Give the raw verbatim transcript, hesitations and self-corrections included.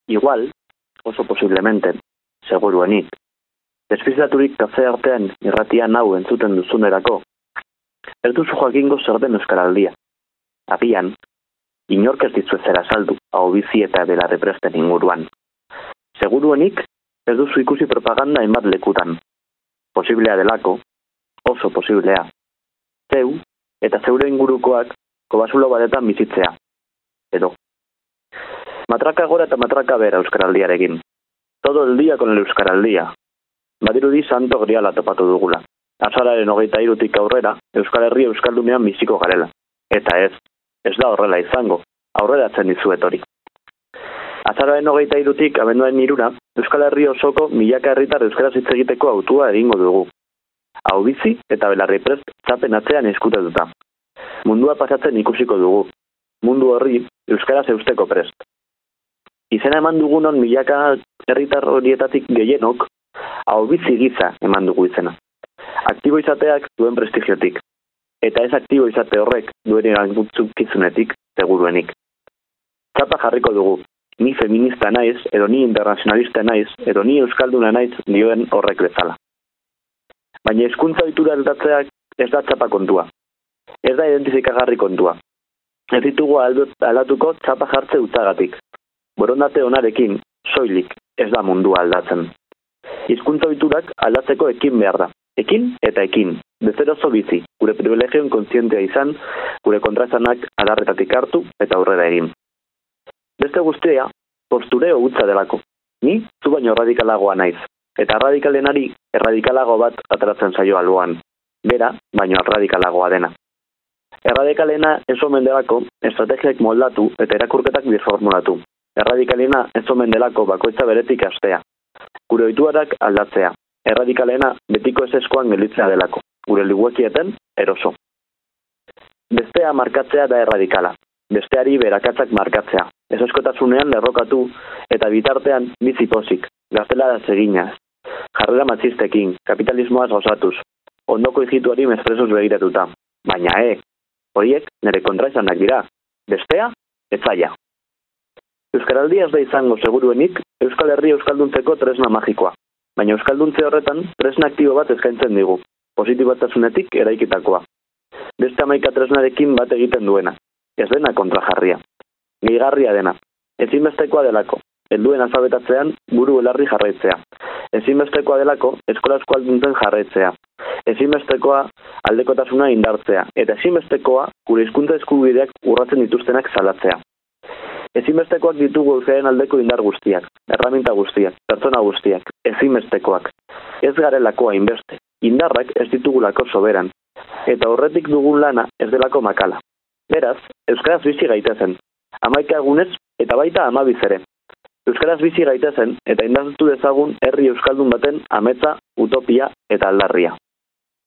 Igual, oso posiblemente, seguruenik, despistaturik kafe artean irratian hau entzuten duzunerako, ez duzu jakingo zer den euskaraldia. Agian, inork ez dizu ezer azaldu, hau bizi eta belarre presten inguruan. Seguruenik, ez duzu ikusi propaganda hainbat lekutan. Posiblea delako, oso posiblea. Zeu, eta zeure ingurukoak, kobazulo batetan bizitzea. Edo. Matraka gora eta matraka bera euskaraldiarekin. Todo el día con el euskaraldia. Badirudi santo griala topatu dugula. Azararen hogeita hirutik aurrera, Euskal Herria euskaldunean biziko garela. Eta ez, ez da horrela izango, aurreratzen dizuet hori. Azararen hogeita hirutik abenduaren hirura, Euskal Herria osoko milaka herritar euskaraz hitz egiteko autua egingo dugu. Hau bizi eta belarri prest txapen atzean eskutetuta. Mundua pasatzen ikusiko dugu. Mundu horri euskaraz eusteko prest. Izena eman dugunon milaka herritar horietatik gehienok, hau bizi giza eman dugu izena. Aktibo izateak duen prestigiotik, eta ez aktibo izate horrek duen erantzunkizunetik seguruenik. Txapa jarriko dugu, ni feminista naiz, edo ni internazionalista naiz, edo ni euskalduna naiz dioen horrek bezala. Baina hizkuntza ohitura aldatzeak ez da txapa kontua. Ez da identifikagarri kontua. Ez ditugu aldatuko txapa jartze utzagatik. Borondate onarekin, soilik, ez da mundua aldatzen. Hizkuntza ohiturak aldatzeko ekin behar da. Ekin eta ekin, bezer oso bizi, gure privilegioen kontzientea izan, gure kontraesanak adarretatik hartu eta aurrera egin. Beste guztia, postureo hutsa delako. Ni, zu baino radikalagoa naiz, eta radikalenari erradikalago bat ateratzen zaio alboan. Bera, baino radikalagoa dena. Erradikalena ez omen delako estrategiak moldatu eta erakurketak birformulatu. Erradikalena ez omen delako bakoitza beretik astea. Gure ohiturak aldatzea. Erradikalena betiko eseskoan gelditzea delako, gure libuekieten eroso. Bestea markatzea da erradikala, besteari berakatzak markatzea, ezoskotasunean lerrokatu eta bitartean bizi pozik, gaztela eginaz, jarrera matxistekin, kapitalismoaz gozatuz, ondoko hijituari mespresuz begiratuta. Baina e, horiek nire kontraesanak dira, bestea, etzaia. Euskaraldia ez da izango seguruenik Euskal Herria euskalduntzeko tresna magikoa. Baina euskalduntze horretan tresna aktibo bat eskaintzen digu, positibotasunetik eraikitakoa. Beste hamaika tresnarekin bat egiten duena, ez dena kontrajarria. Gehigarria dena, ezinbestekoa delako, helduen alfabetatzean buru belarri jarraitzea. Ezinbestekoa delako eskola euskalduntzen jarraitzea. Ezinbestekoa aldekotasuna indartzea, eta ezinbestekoa gure hizkuntza eskubideak urratzen dituztenak salatzea. Ezinbestekoak ditugu euskaren aldeko indar guztiak, erraminta guztiak, pertsona guztiak, ezinbestekoak. Ez garelako hainbeste, indarrak ez ditugulako soberan, eta horretik dugun lana ez delako makala. Beraz, euskaraz bizi gaitezen, hamaika egunez eta baita hamabiz ere. Euskaraz bizi gaitezen eta indartu dezagun herri euskaldun baten ametsa, utopia eta aldarria.